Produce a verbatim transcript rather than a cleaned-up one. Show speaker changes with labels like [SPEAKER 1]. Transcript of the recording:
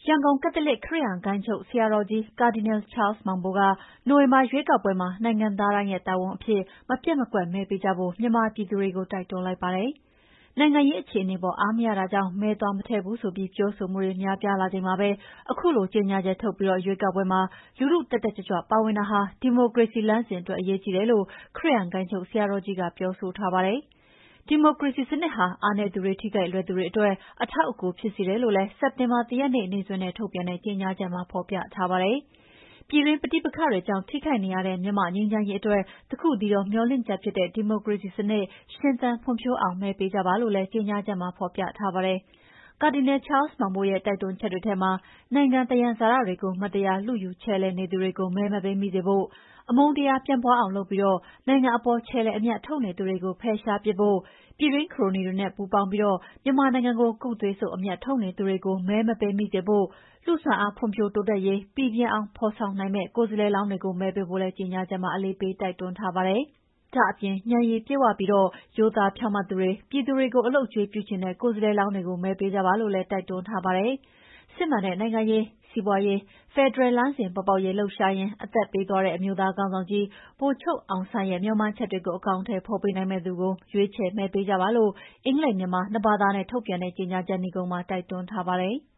[SPEAKER 1] ရန်ကုန်ကက်သလစ်ခရစ်ယာန်ဂိုဏ်းချုပ်ဆရာတော်ကြီး ကာဒီနယ်ချားလ်မောင်ဘိုကနိုဝင်ဘာရွေးကောက်ပွဲမှာနိုင်ငံသားတိုင်းရဲ့တာဝန်အဖြစ်မပျက်မကွက်မဲပေးကြဖို့မြန်မာပြည်သူတွေကိုတိုက်တွန်းလိုက်ပါတယ်။နိုင်ငံရေးအခြေအနေပေါ်အားမရတာကြောင့်မဲသွားမထည့်ဘူးဆိုပြီးပြောဆိုမှုတွေများပြားလာချိန်မှာပဲအခုလိုကြေညာချက်ထုတ်ပြီးရွေးကောက်ပွဲမှာလူထုတက်တက်ကြွကြွပါဝင်တာဟာဒီမိုကရေစီလမ်းစဉ်အတွက်အရေးကြီးတယ်လို့ခရစ်ယာန်ဂိုဏ်းချုပ်ဆရာတော်ကြီးကပြောဆိုထားပါတယ်။ဒီမိုကရေစီစနစ်ဟာအားနည်းသူတွေထိခိုက်လွယ်သူတွေအတွက်အထောက်အကူဖြစ်စေတယ်လို့လည်းစက်တင်ဘာလရက်နေ့နေ့စွဲနဲ့ထုတ်ပြန်တဲ့ကြေညာချက်မှာဖော်ပြထားပါတယ်။ပြည်တွင်းပဋိပက္ခတွေကြောင့်ထိခိုက်နေရတဲ့မြန်မာငြိမ်းချမ်းရေးအတွက်တခုတည်းသောမျှော်လင့်ချက်ဖြစ်တဲ့ဒီမိုကရေစီစနစ်ရှင်သန်ဖွံ့ဖြိုးအောင်မဲပေးကြပါလို့လည်းကြေညာချက်မှာဖော်ပြထားပါတယ်။ကာဒီနယ်ချားလ်မောင်ဘိုရဲ့တိုက်တွန်းချက်တွေထဲမှာနိုင်ငံသယံဇာတတွေကိုမတရားလုယူချယ်လှယ်နေသူတွေကိုမဲမပေးမိစေဖို့အမုန်းတရားပြန့်ပွားအောင်လုပ်ပြီးနိုင်ငံအပေါ်ချယ်လှယ်အမြတ်ထုတ်နေသူတွေကိုဖယ်ရှားပစ်ဖို့ပြည်တွင်းခရိုနီတွေနဲ့ပူးပေါင်းပြီးမြန်မာနိုင်ငံကိုကုတ်သွေးစုပ်အမြတ်ထုတ်နေသူတွေကိုမဲမပေးမိစေဖို့လူ့စွမ်းအားဖွံ့ဖြိုးတိုးတက်ရေးပီပြင်အောင်ဖော်ဆောင်နိုင်မယ့်ကိုယ်စားလှယ်လောင်းတွေကိုမဲပေးဖို့လည်းကြေညာချက်မှာအလေးပေးတိုက်တွန်းထားပါတယ်။ဒါ့အပြင်ဉာဏ်ရည်ပြည့်ဝပြီးရိုးသားဖြောင့်မတ်သူတွေပြည်သူတွေကိုအလုပ်ကျွေးပြုချင်တဲ့ကိုယ်စားလှယ်လောင်းတွေကိုမဲပေးကြပါလို့လည်းတိုက်တွန်းထားပါတယ်။စစ်မှန်တဲ့နိုင်ငံရေးစီးပွားရေးဖယ်ဒရယ်လမ်းစဉ်ပေါ်ပေါက်ရေးလှုပ်ရှားရင်းအသက်ပေးသွားတဲ့အမျိုးသားခေါင်းဆောင်ကြီးဗိုလ်ချုပ်အောင်ဆန်းရဲ့မျှော်မှန်းချက်တွေကိုအကောင်အထည်ဖော်ပေးနိုင်မယ့်သူကိုရွေးချယ်မဲပေးကြပါလို့အင်္ဂလိပ်မြန်မာနှစ်ဘာသာနဲ့ထုတ်ပြန်တဲ့ကြေညာချက်နိဂုံးမှာတိုက်တွန်းထားပါတယ်။